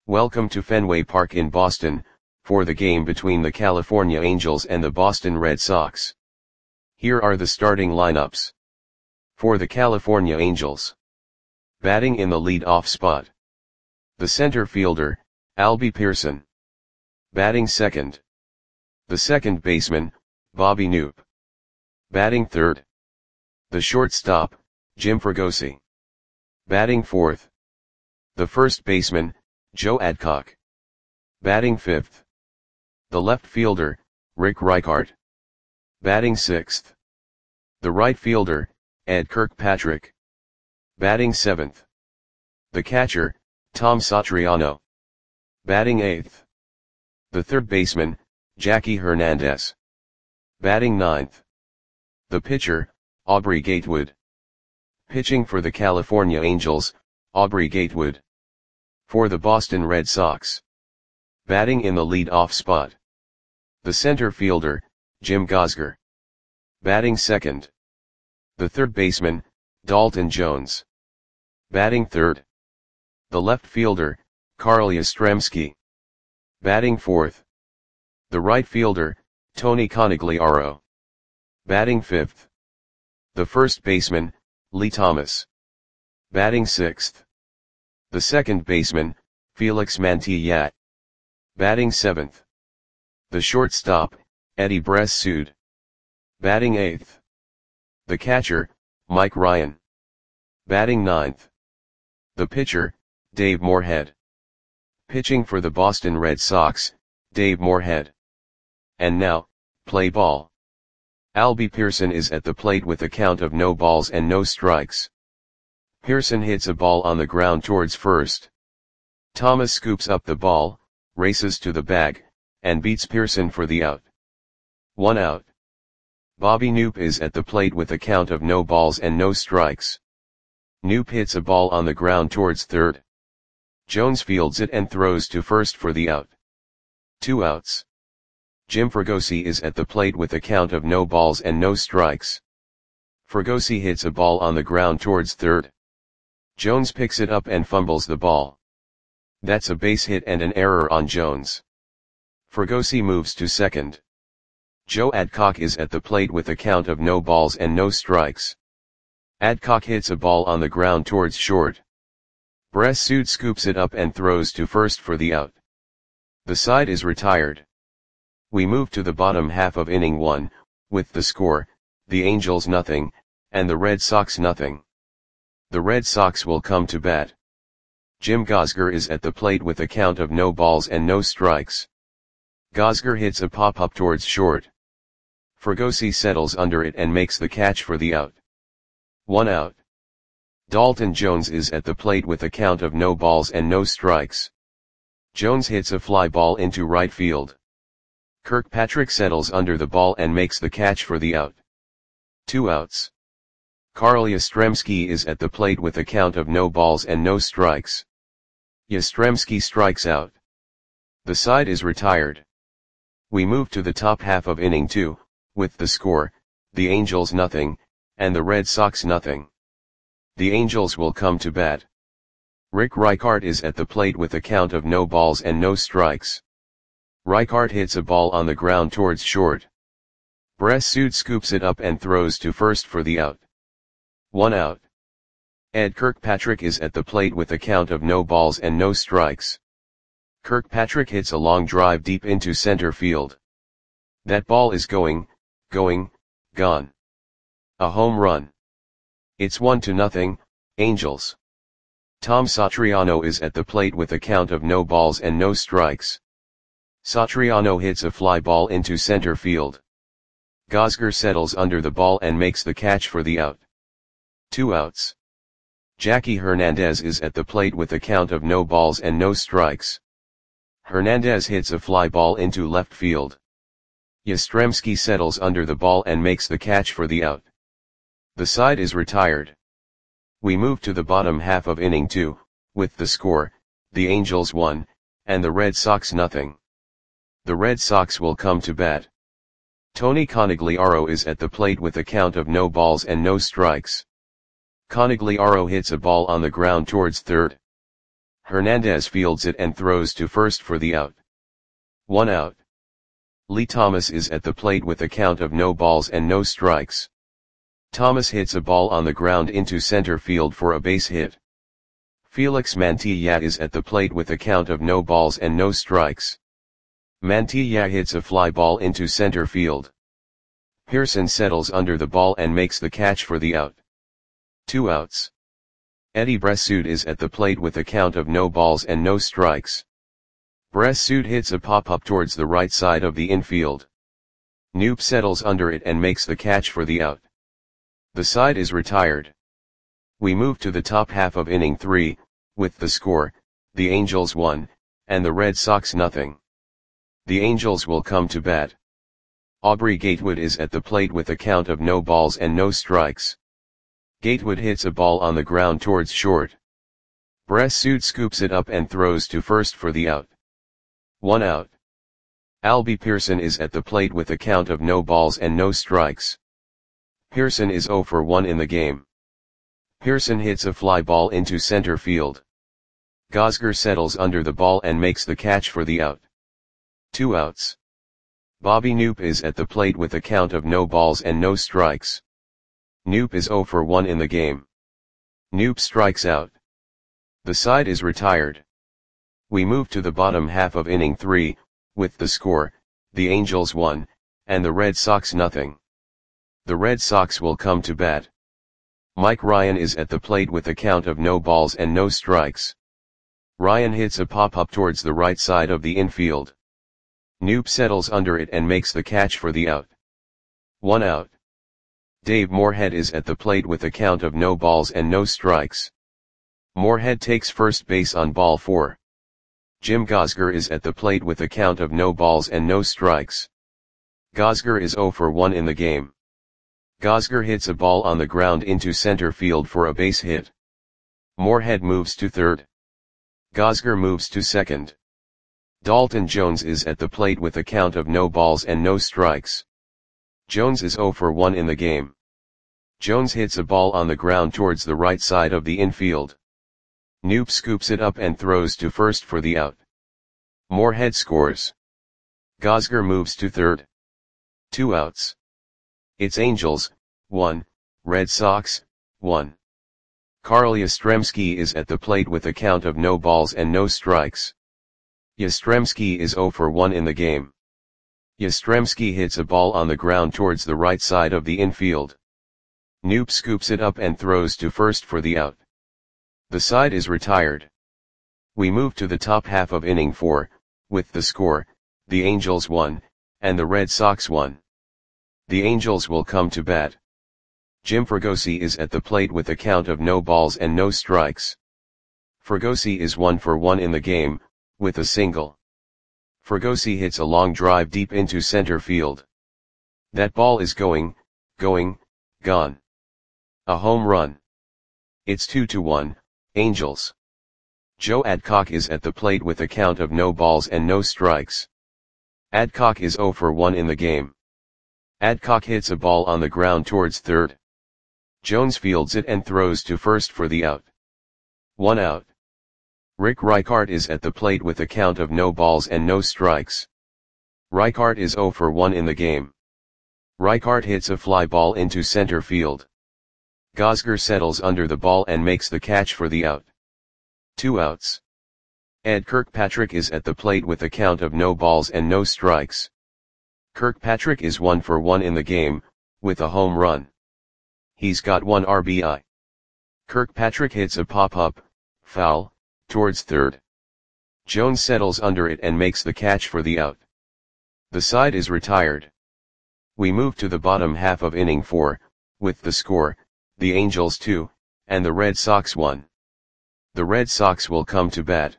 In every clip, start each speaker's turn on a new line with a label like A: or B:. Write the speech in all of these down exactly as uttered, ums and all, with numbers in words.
A: Welcome to Fenway Park in Boston, for the game between the California Angels and the Boston Red Sox. Here are the starting lineups. For the California Angels. Batting in the lead-off spot. The center fielder, Albie Pearson. Batting second. The second baseman, Bobby Knoop. Batting third. The shortstop, Jim Fregosi. Batting fourth. The first baseman, Joe Adcock. Batting fifth. The left fielder, Rick Reichart. Batting sixth. The right fielder, Ed Kirkpatrick. Batting seventh. The catcher, Tom Satriano. Batting eighth. The third baseman, Jackie Hernandez. Batting ninth. The pitcher, Aubrey Gatewood. Pitching for the California Angels, Aubrey Gatewood. For the Boston Red Sox. Batting in the lead-off spot. The center fielder, Jim Gosger. Batting second. The third baseman, Dalton Jones. Batting third. The left fielder, Carl Yastrzemski. Batting fourth. The right fielder, Tony Conigliaro. Batting fifth. The first baseman, Lee Thomas. Batting sixth. The second baseman, Felix Mantilla. Batting seventh. The shortstop, Eddie Bress-Sood. Batting eighth. The catcher, Mike Ryan. Batting ninth. The pitcher, Dave Moorhead. Pitching for the Boston Red Sox, Dave Moorhead. And now, play ball. Albie Pearson is at the plate with a count of no balls and no strikes. Pearson hits a ball on the ground towards first. Thomas scoops up the ball, races to the bag, and beats Pearson for the out. One out. Bobby Knoop is at the plate with a count of no balls and no strikes. Knoop hits a ball on the ground towards third. Jones fields it and throws to first for the out. Two outs. Jim Fregosi is at the plate with a count of no balls and no strikes. Fregosi hits a ball on the ground towards third. Jones picks it up and fumbles the ball. That's a base hit and an error on Jones. Fregosi moves to second. Joe Adcock is at the plate with a count of no balls and no strikes. Adcock hits a ball on the ground towards short. Bress-Sood scoops it up and throws to first for the out. The side is retired. We move to the bottom half of inning one, with the score, the Angels nothing, and the Red Sox nothing. The Red Sox will come to bat. Jim Gosger is at the plate with a count of no balls and no strikes. Gosger hits a pop-up towards short. Fregosi settles under it and makes the catch for the out. One out. Dalton Jones is at the plate with a count of no balls and no strikes. Jones hits a fly ball into right field. Kirkpatrick settles under the ball and makes the catch for the out. Two outs. Carl Yastrzemski is at the plate with a count of no balls and no strikes. Yastrzemski strikes out. The side is retired. We move to the top half of inning two, with the score, the Angels nothing, and the Red Sox nothing. The Angels will come to bat. Rick Reichart is at the plate with a count of no balls and no strikes. Reichart hits a ball on the ground towards short. Bress-Sood scoops it up and throws to first for the out. One out. Ed Kirkpatrick is at the plate with a count of no balls and no strikes. Kirkpatrick hits a long drive deep into center field. That ball is going, going, gone. A home run. It's one to nothing, Angels. Tom Satriano is at the plate with a count of no balls and no strikes. Satriano hits a fly ball into center field. Gosger settles under the ball and makes the catch for the out. Two outs. Jackie Hernandez is at the plate with a count of no balls and no strikes. Hernandez hits a fly ball into left field. Yastrzemski settles under the ball and makes the catch for the out. The side is retired. We move to the bottom half of inning two, with the score, the Angels one, and the Red Sox nothing. The Red Sox will come to bat. Tony Conigliaro is at the plate with a count of no balls and no strikes. Conigliaro hits a ball on the ground towards third. Hernandez fields it and throws to first for the out. One out. Lee Thomas is at the plate with a count of no balls and no strikes. Thomas hits a ball on the ground into center field for a base hit. Felix Mantilla is at the plate with a count of no balls and no strikes. Mantilla hits a fly ball into center field. Pearson settles under the ball and makes the catch for the out. Two outs. Eddie Bressoud is at the plate with a count of no balls and no strikes. Bressoud hits a pop-up towards the right side of the infield. Knoop settles under it and makes the catch for the out. The side is retired. We move to the top half of inning three, with the score, the Angels one, and the Red Sox nothing. The Angels will come to bat. Aubrey Gatewood is at the plate with a count of no balls and no strikes. Gatewood hits a ball on the ground towards short. Bressoud scoops it up and throws to first for the out. One out. Albie Pearson is at the plate with a count of no balls and no strikes. Pearson is oh for one in the game. Pearson hits a fly ball into center field. Gosger settles under the ball and makes the catch for the out. Two outs. Bobby Knoop is at the plate with a count of no balls and no strikes. Knoop is oh for one in the game. Knoop strikes out. The side is retired. We move to the bottom half of inning three, with the score, the Angels one, and the Red Sox nothing. The Red Sox will come to bat. Mike Ryan is at the plate with a count of no balls and no strikes. Ryan hits a pop-up towards the right side of the infield. Knoop settles under it and makes the catch for the out. One out. Dave Moorhead is at the plate with a count of no balls and no strikes. Moorhead takes first base on ball four. Jim Gosger is at the plate with a count of no balls and no strikes. Gosger is oh for one in the game. Gosger hits a ball on the ground into center field for a base hit. Moorhead moves to third. Gosger moves to second. Dalton Jones is at the plate with a count of no balls and no strikes. Jones is oh for one in the game. Jones hits a ball on the ground towards the right side of the infield. Knoop scoops it up and throws to first for the out. Moorhead scores. Gosger moves to third. Two outs. It's Angels, one, Red Sox, one. Carl Yastrzemski is at the plate with a count of no balls and no strikes. Yastrzemski is oh for one in the game. Yastrzemski hits a ball on the ground towards the right side of the infield. Knoop scoops it up and throws to first for the out. The side is retired. We move to the top half of inning four, with the score, the Angels one, and the Red Sox one. The Angels will come to bat. Jim Fregosi is at the plate with a count of no balls and no strikes. Fregosi is one for one in the game, with a single. Fregosi hits a long drive deep into center field. That ball is going, going, gone. A home run. It's two to one, Angels. Joe Adcock is at the plate with a count of no balls and no strikes. Adcock is oh for one in the game. Adcock hits a ball on the ground towards third. Jones fields it and throws to first for the out. One out. Rick Reichart is at the plate with a count of no balls and no strikes. Reichart is oh for one in the game. Reichart hits a fly ball into center field. Gosger settles under the ball and makes the catch for the out. Two outs. Ed Kirkpatrick is at the plate with a count of no balls and no strikes. Kirkpatrick is one for one in the game, with a home run. He's got one R B I. Kirkpatrick hits a pop-up, foul, towards third. Jones settles under it and makes the catch for the out. The side is retired. We move to the bottom half of inning four, with the score, the Angels two, and the Red Sox one. The Red Sox will come to bat.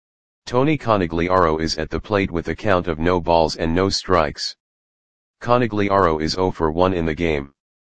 A: Tony Conigliaro is at the plate with a count of no balls and no strikes. Conigliaro is oh for one in the game.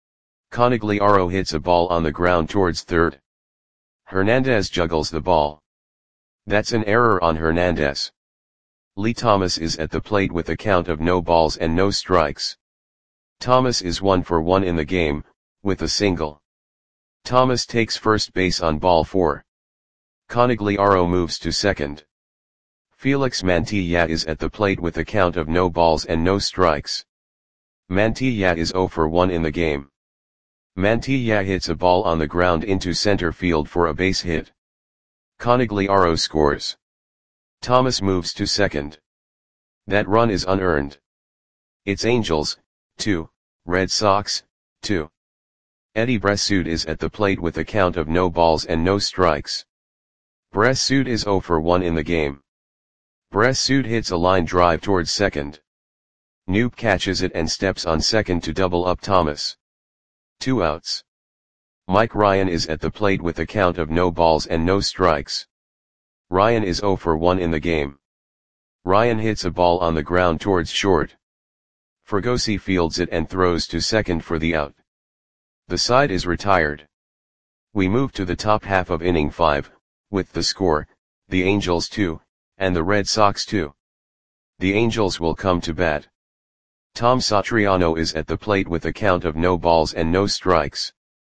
A: Conigliaro hits a ball on the ground towards third. Hernandez juggles the ball. That's an error on Hernandez. Lee Thomas is at the plate with a count of no balls and no strikes. Thomas is one for one in the game, with a single. Thomas takes first base on ball four. Conegliaro moves to second. Felix Mantilla is at the plate with a count of no balls and no strikes. Mantilla is zero for one in the game. Mantilla hits a ball on the ground into center field for a base hit. Conegliaro scores. Thomas moves to second. That run is unearned. It's Angels, two, Red Sox, two. Eddie Bressoud is at the plate with a count of no balls and no strikes. Bressoud is zero for one in the game. Bressoud hits a line drive towards second. Knoop catches it and steps on second to double up Thomas. Two outs. Mike Ryan is at the plate with a count of no balls and no strikes. Ryan is zero for one in the game. Ryan hits a ball on the ground towards short. Fregosi fields it and throws to second for the out. The side is retired. We move to the top half of inning five, with the score, the Angels two, and the Red Sox two. The Angels will come to bat. Tom Satriano is at the plate with a count of no balls and no strikes.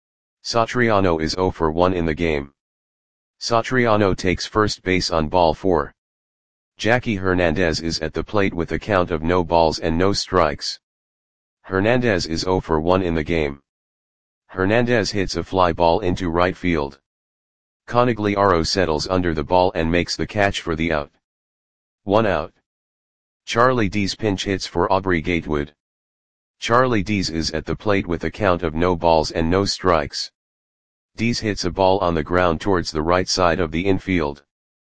A: Satriano is zero for one in the game. Satriano takes first base on ball four. Jackie Hernandez is at the plate with a count of no balls and no strikes. Hernandez is zero for one in the game. Hernandez hits a fly ball into right field. Conegliaro settles under the ball and makes the catch for the out. One out. Charlie Dees pinch hits for Aubrey Gatewood. Charlie Dees is at the plate with a count of no balls and no strikes. Dees hits a ball on the ground towards the right side of the infield.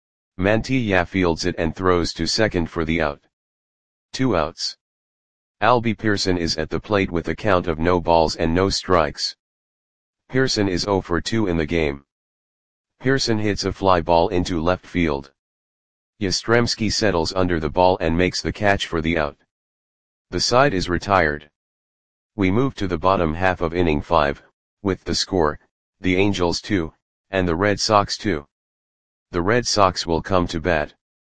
A: Mantilla fields it and throws to second for the out. Two outs. Albie Pearson is at the plate with a count of no balls and no strikes. Pearson is zero for two in the game. Pearson hits a fly ball into left field. Yastrzemski settles under the ball and makes the catch for the out. The side is retired. We move to the bottom half of inning five, with the score, the Angels two, and the Red Sox two. The Red Sox will come to bat.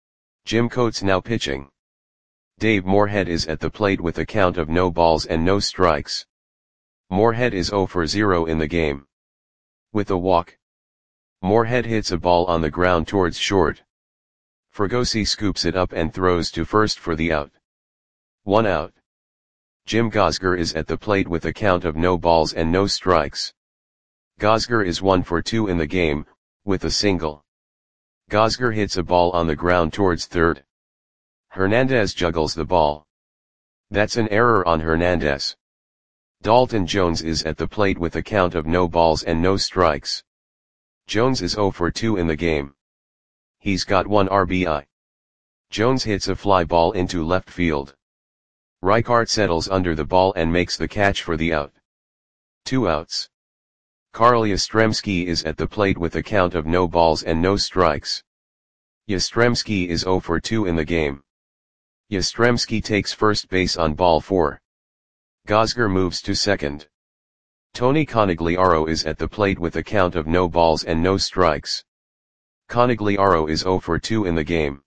A: Jim Coates now pitching. Dave Moorhead is at the plate with a count of no balls and no strikes. Moorhead is zero for zero in the game. With a walk. Moorhead hits a ball on the ground towards short. Fregosi scoops it up and throws to first for the out. One out. Jim Gosger is at the plate with a count of no balls and no strikes. Gosger is one for two in the game, with a single. Gosger hits a ball on the ground towards third. Hernandez juggles the ball. That's an error on Hernandez. Dalton Jones is at the plate with a count of no balls and no strikes. Jones is zero for two in the game. He's got one R B I. Jones hits a fly ball into left field. Reichart settles under the ball and makes the catch for the out. Two outs. Carl Yastrzemski is at the plate with a count of no balls and no strikes. Yastrzemski is zero for two in the game. Yastrzemski takes first base on ball four. Gosger moves to second. Tony Conegliaro is at the plate with a count of no balls and no strikes. Conegliaro is zero for two in the game.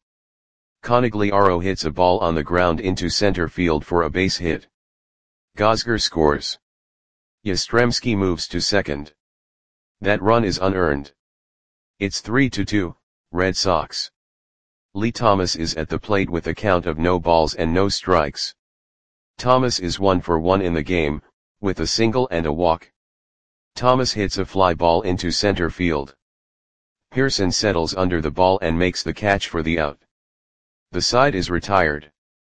A: Conegliaro hits a ball on the ground into center field for a base hit. Gosger scores. Yastrzemski moves to second. That run is unearned. It's three to two, Red Sox. Lee Thomas is at the plate with a count of no balls and no strikes. Thomas is one for one in the game, with a single and a walk. Thomas hits a fly ball into center field. Pearson settles under the ball and makes the catch for the out. The side is retired.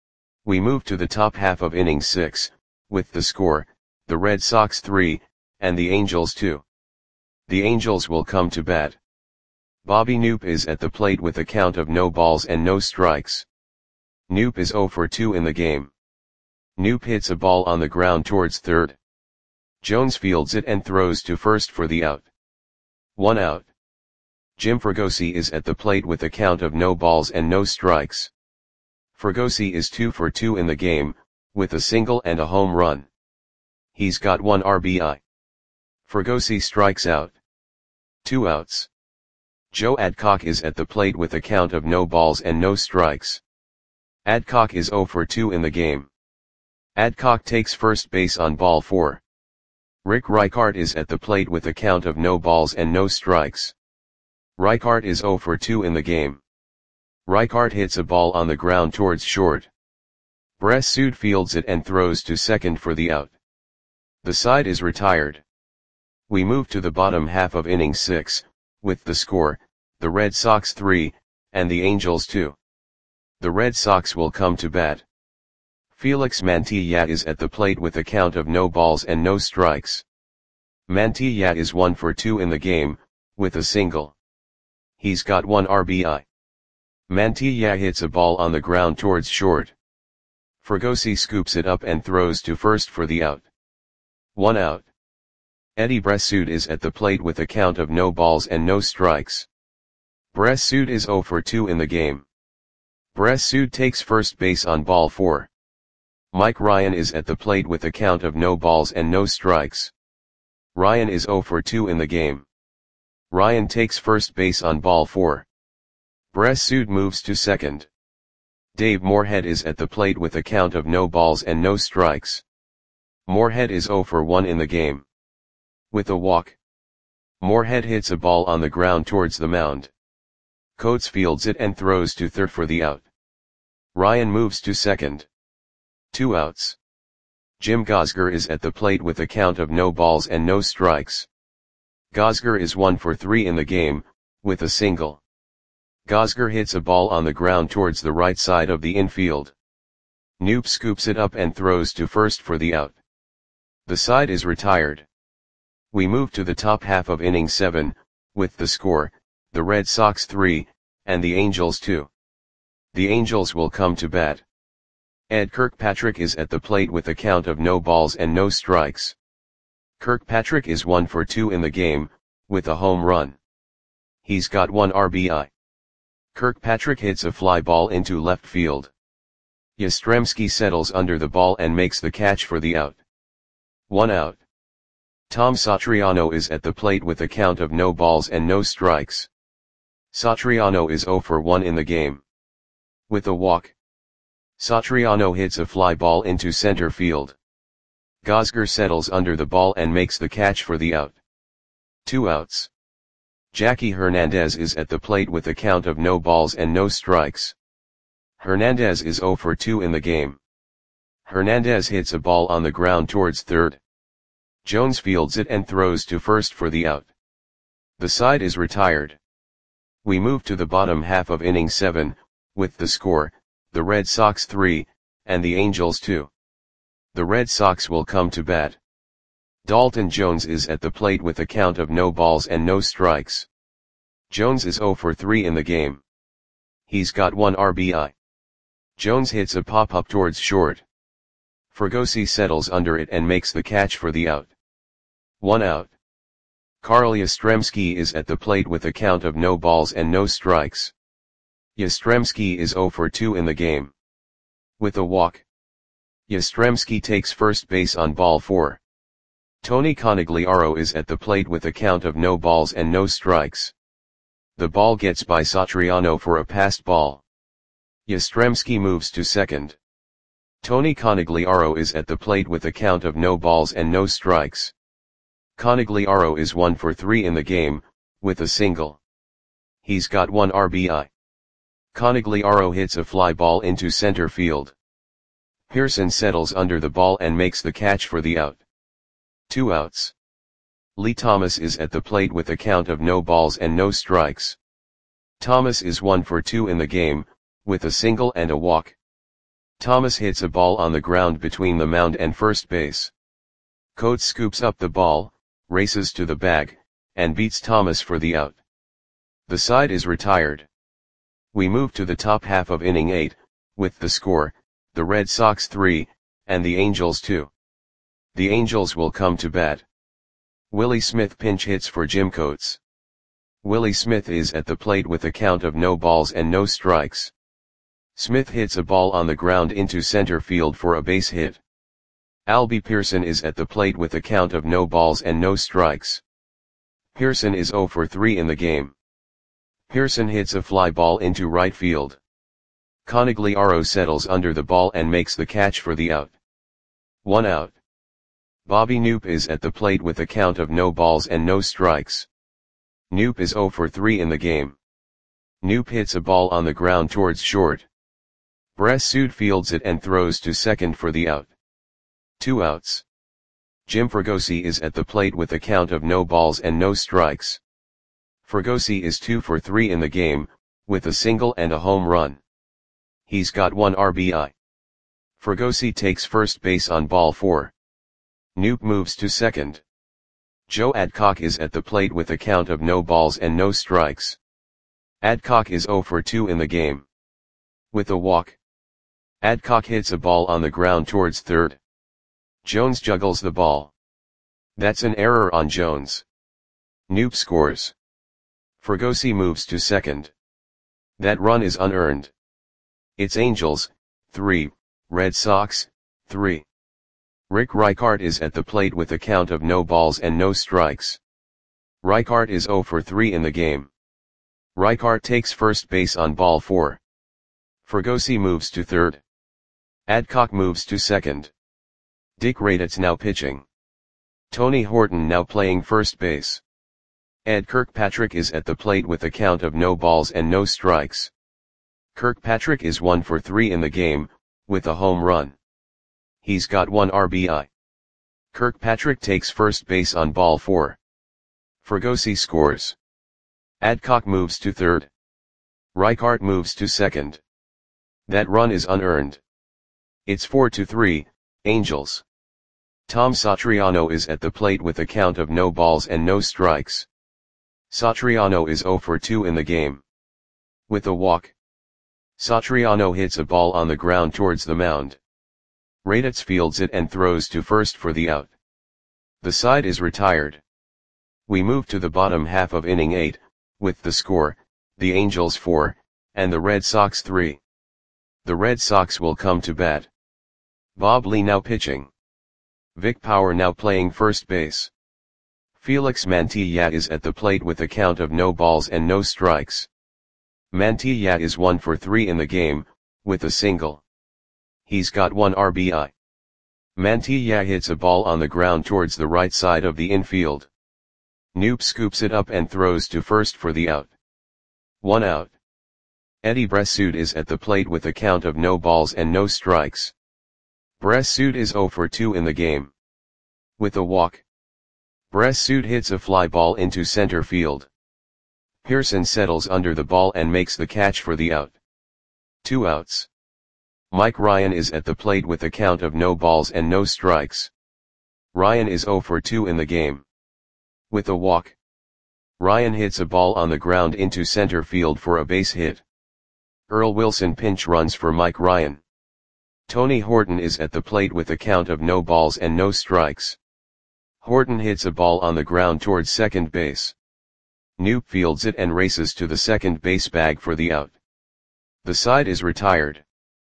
A: We move to the top half of inning six, with the score, the Red Sox three, and the Angels two. The Angels will come to bat. Bobby Knoop is at the plate with a count of no balls and no strikes. Knoop is zero for two in the game. Knoop hits a ball on the ground towards third. Jones fields it and throws to first for the out. One out. Jim Fregosi is at the plate with a count of no balls and no strikes. Fregosi is two for two in the game, with a single and a home run. He's got one R B I. Fregosi strikes out. Two outs. Joe Adcock is at the plate with a count of no balls and no strikes. Adcock is zero for two in the game. Adcock takes first base on ball four. Rick Reichart is at the plate with a count of no balls and no strikes. Reichart is zero for two in the game. Reichart hits a ball on the ground towards short. Bressud fields it and throws to second for the out. The side is retired. We move to the bottom half of inning six, with the score, the Red Sox three, and the Angels two. The Red Sox will come to bat. Felix Mantilla is at the plate with a count of no balls and no strikes. Mantilla is one for two in the game, with a single. He's got one R B I. Mantilla hits a ball on the ground towards short. Fregosi scoops it up and throws to first for the out. One out. Eddie Bressud is at the plate with a count of no balls and no strikes. Bressud is zero for two in the game. Bressud takes first base on ball four. Mike Ryan is at the plate with a count of no balls and no strikes. Ryan is zero for two in the game. Ryan takes first base on ball four. Bressud moves to second. Dave Moorhead is at the plate with a count of no balls and no strikes. Moorhead is zero for one in the game. With a walk, Moorhead hits a ball on the ground towards the mound. Coates fields it and throws to third for the out. Ryan moves to second. Two outs. Jim Gosger is at the plate with a count of no balls and no strikes. Gosger is one for three in the game, with a single. Gosger hits a ball on the ground towards the right side of the infield. Knoop scoops it up and throws to first for the out. The side is retired. We move to the top half of inning seven, with the score, the Red Sox three, and the Angels two. The Angels will come to bat. Ed Kirkpatrick is at the plate with a count of no balls and no strikes. Kirkpatrick is one for two in the game, with a home run. He's got one R B I. Kirkpatrick hits a fly ball into left field. Yastrzemski settles under the ball and makes the catch for the out. One out. Tom Satriano is at the plate with a count of no balls and no strikes. Satriano is zero for one in the game. With a walk, Satriano hits a fly ball into center field. Gosger settles under the ball and makes the catch for the out. Two outs. Jackie Hernandez is at the plate with a count of no balls and no strikes. Hernandez is zero for two in the game. Hernandez hits a ball on the ground towards third. Jones fields it and throws to first for the out. The side is retired. We move to the bottom half of inning seven, with the score, the Red Sox three, and the Angels two. The Red Sox will come to bat. Dalton Jones is at the plate with a count of no balls and no strikes. Jones is zero for three in the game. He's got one R B I. Jones hits a pop-up towards short. Fregosi settles under it and makes the catch for the out. One out. Carl Yastrzemski is at the plate with a count of no balls and no strikes. Yastrzemski is zero for two in the game. With a walk, Yastrzemski takes first base on ball four. Tony Conigliaro is at the plate with a count of no balls and no strikes. The ball gets by Satriano for a passed ball. Yastrzemski moves to second. Tony Conigliaro is at the plate with a count of no balls and no strikes. Conigliaro is one for three in the game, with a single. He's got one R B I. Conigliaro hits a fly ball into center field. Pearson settles under the ball and makes the catch for the out. Two outs. Lee Thomas is at the plate with a count of no balls and no strikes. Thomas is one for two in the game, with a single and a walk. Thomas hits a ball on the ground between the mound and first base. Coates scoops up the ball, races to the bag, and beats Thomas for the out. The side is retired. We move to the top half of inning eight, with the score, the Red Sox three, and the Angels two. The Angels will come to bat. Willie Smith pinch hits for Jim Coates. Willie Smith is at the plate with a count of no balls and no strikes. Smith hits a ball on the ground into center field for a base hit. Albie Pearson is at the plate with a count of no balls and no strikes. Pearson is zero for three in the game. Pearson hits a fly ball into right field. Conigliaro settles under the ball and makes the catch for the out. One out. Bobby Knoop is at the plate with a count of no balls and no strikes. Noop is zero for three in the game. Noop hits a ball on the ground towards short. Bressud fields it and throws to second for the out. Two outs. Jim Fregosi is at the plate with a count of no balls and no strikes. Fregosi is two for three in the game, with a single and a home run. He's got one R B I. Fregosi takes first base on ball four. Noop moves to second. Joe Adcock is at the plate with a count of no balls and no strikes. Adcock is zero for two in the game. With a walk, Adcock hits a ball on the ground towards third. Jones juggles the ball. That's an error on Jones. Noop scores. Fregosi moves to second. That run is unearned. It's Angels, three, Red Sox, three. Rick Reichart is at the plate with a count of no balls and no strikes. Reichart is zero for three in the game. Reichart takes first base on ball four. Fregosi moves to third. Adcock moves to second. Dick Raditz now pitching. Tony Horton now playing first base. Ed Kirkpatrick is at the plate with a count of no balls and no strikes. Kirkpatrick is one for three in the game, with a home run. He's got one R B I. Kirkpatrick takes first base on ball four. Fregosi scores. Adcock moves to third. Reichart moves to second. That run is unearned. It's four to three, Angels. Tom Satriano is at the plate with a count of no balls and no strikes. Satriano is zero for two in the game. With a walk, Satriano hits a ball on the ground towards the mound. Raditz fields it and throws to first for the out. The side is retired. We move to the bottom half of inning eight, with the score, the Angels four, and the Red Sox three. The Red Sox will come to bat. Bob Lee now pitching. Vic Power now playing first base. Felix Mantilla is at the plate with a count of no balls and no strikes. Mantilla is one for three in the game, with a single. He's got one R B I. Mantilla hits a ball on the ground towards the right side of the infield. Noop scoops it up and throws to first for the out. One out. Eddie Bressud is at the plate with a count of no balls and no strikes. Bressud is zero for two in the game. With a walk, Bressud hits a fly ball into center field. Pearson settles under the ball and makes the catch for the out. Two outs. Mike Ryan is at the plate with a count of no balls and no strikes. Ryan is zero for two in the game. With a walk, Ryan hits a ball on the ground into center field for a base hit. Earl Wilson pinch runs for Mike Ryan. Tony Horton is at the plate with a count of no balls and no strikes. Horton hits a ball on the ground towards second base. Noop fields it and races to the second base bag for the out. The side is retired.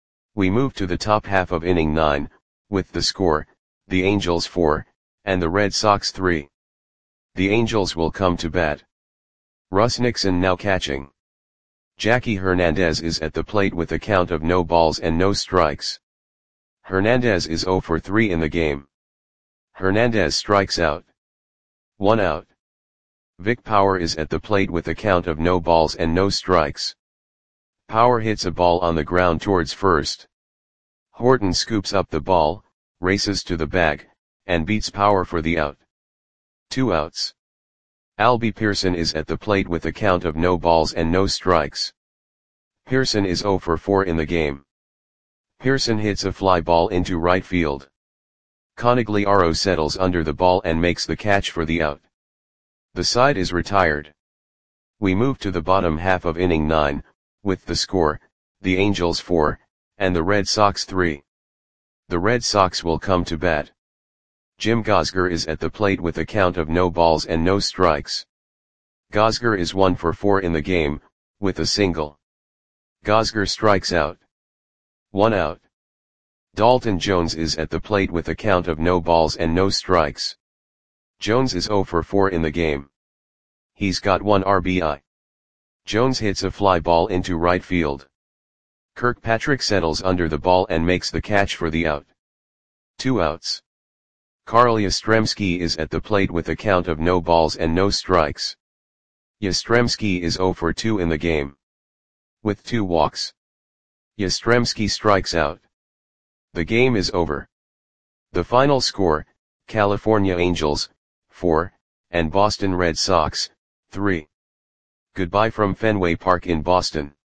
A: We move to the top half of inning nine, with the score, the Angels four, and the Red Sox three. The Angels will come to bat. Russ Nixon now catching. Jackie Hernandez is at the plate with a count of no balls and no strikes. Hernandez is zero for three in the game. Hernandez strikes out. One out. Vic Power is at the plate with a count of no balls and no strikes. Power hits a ball on the ground towards first. Horton scoops up the ball, races to the bag, and beats Power for the out. Two outs. Albie Pearson is at the plate with a count of no balls and no strikes. Pearson is zero for four in the game. Pearson hits a fly ball into right field. Conigliaro settles under the ball and makes the catch for the out. The side is retired. We move to the bottom half of inning nine, with the score, the Angels four, and the Red Sox three. The Red Sox will come to bat. Jim Gosger is at the plate with a count of no balls and no strikes. Gosger is one for four in the game, with a single. Gosger strikes out. One out. Dalton Jones is at the plate with a count of no balls and no strikes. Jones is zero for four in the game. He's got one R B I. Jones hits a fly ball into right field. Kirkpatrick settles under the ball and makes the catch for the out. Two outs. Carl Yastrzemski is at the plate with a count of no balls and no strikes. Yastrzemski is zero for two in the game. With two walks, Yastrzemski strikes out. The game is over. The final score, California Angels, four, and Boston Red Sox, three. Goodbye from Fenway Park in Boston.